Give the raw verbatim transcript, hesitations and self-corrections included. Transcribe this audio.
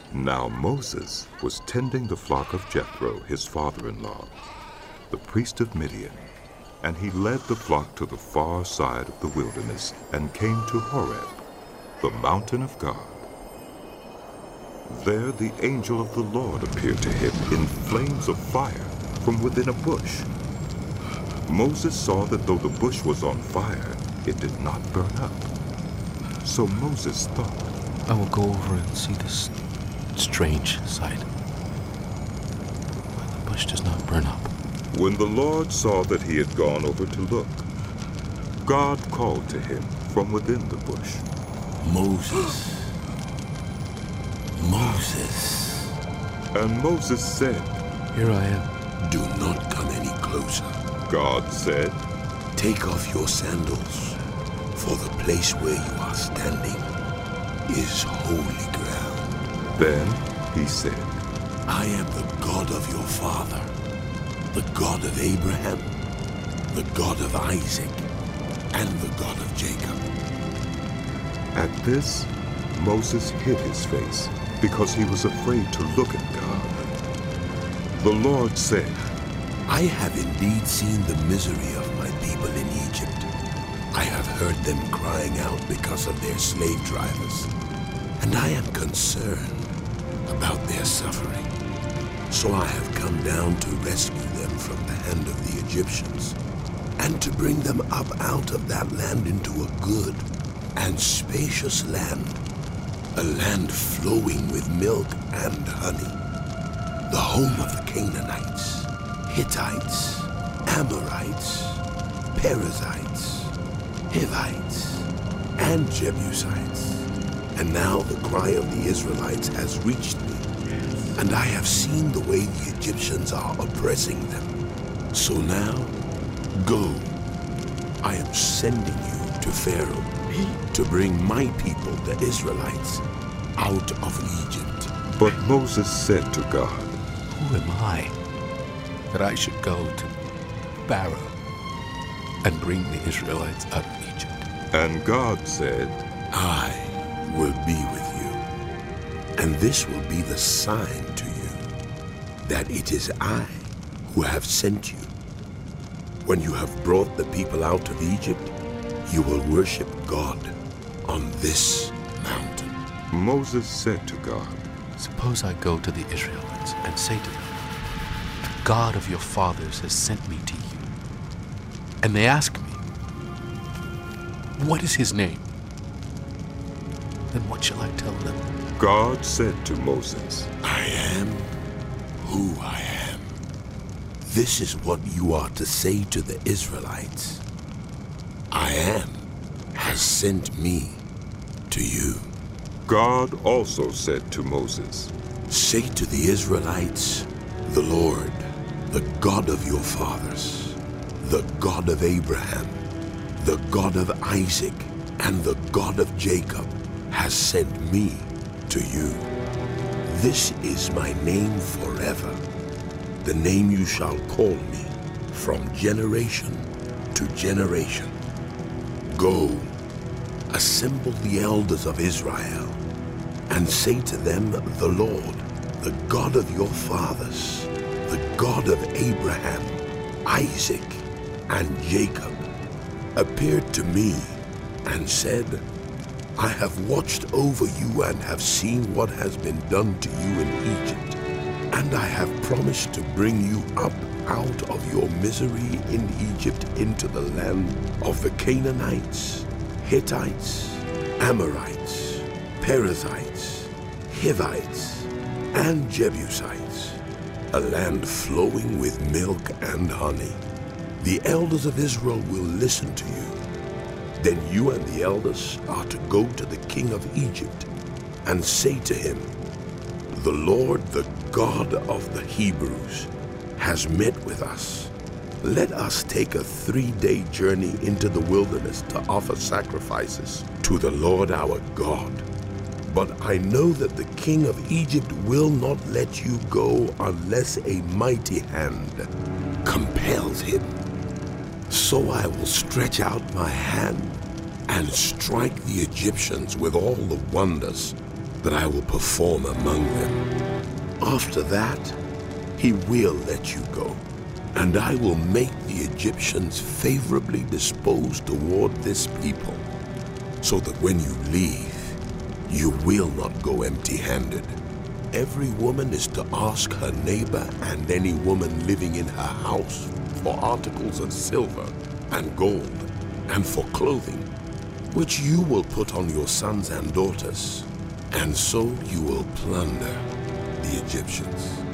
Now Moses was tending the flock of Jethro, his father-in-law, the priest of Midian, and he led the flock to the far side of the wilderness and came to Horeb, the mountain of God. There the angel of the Lord appeared to him in flames of fire from within a bush. Moses saw that though the bush was on fire, it did not burn up. So Moses thought, I will go over and see this strange sight, why the bush does not burn up. When the Lord saw that he had gone over to look, God called to him from within the bush, Moses, Moses. And Moses said, Here I am. Do not come any closer. God said, Take off your sandals, for the place where you are standing is holy ground. Then he said, I am the God of your father, the God of Abraham, the God of Isaac, and the God of Jacob. At this, Moses hid his face because he was afraid to look at God. The Lord said, I have indeed seen the misery of my people in Egypt. I have heard them crying out because of their slave drivers, and I am concerned about their suffering. So I have come down to rescue them from the hand of the Egyptians, and to bring them up out of that land into a good and spacious land, a land flowing with milk and honey, the home of the Canaanites, Hittites, Amorites, Perizzites, Hivites, and Jebusites. And now the cry of the Israelites has reached me, and I have seen the way the Egyptians are oppressing them. So now, go. I am sending you to Pharaoh to bring my people, the Israelites, out of Egypt. But Moses said to God, Who am I that I should go to Pharaoh and bring the Israelites out of Egypt? And God said, I will be with you, and this will be the sign to you that it is I who have sent you. When you have brought the people out of Egypt, you will worship God on this mountain. Moses said to God, Suppose I go to the Israelites and say to them, The God of your fathers has sent me to you. And they ask me, What is his name? Then what shall I tell them? God said to Moses, I am who I am. This is what you are to say to the Israelites. I am has sent me to you. God also said to Moses, Say to the Israelites, the Lord, the God of your fathers, the God of Abraham, the God of Isaac, and the God of Jacob has sent me to you. This is my name forever, the name you shall call me from generation to generation. Go, assemble the elders of Israel, and say to them, the Lord, the God of your fathers, the God of Abraham, Isaac, and Jacob, appeared to me and said, I have watched over you and have seen what has been done to you in Egypt, and I have promised to bring you up out of your misery in Egypt into the land of the Canaanites, Hittites, Amorites, Perizzites, Hivites, and Jebusites, a land flowing with milk and honey. The elders of Israel will listen to you. Then you and the elders are to go to the king of Egypt and say to him, The Lord, the God of the Hebrews, has met with us. Let us take a three-day journey into the wilderness to offer sacrifices to the Lord our God. But I know that the king of Egypt will not let you go unless a mighty hand compels him. So I will stretch out my hand and strike the Egyptians with all the wonders, that I will perform among them. After that, he will let you go, and I will make the Egyptians favorably disposed toward this people, so that when you leave, you will not go empty-handed. Every woman is to ask her neighbor and any woman living in her house for articles of silver and gold and for clothing, which you will put on your sons and daughters, and so you will plunder the Egyptians.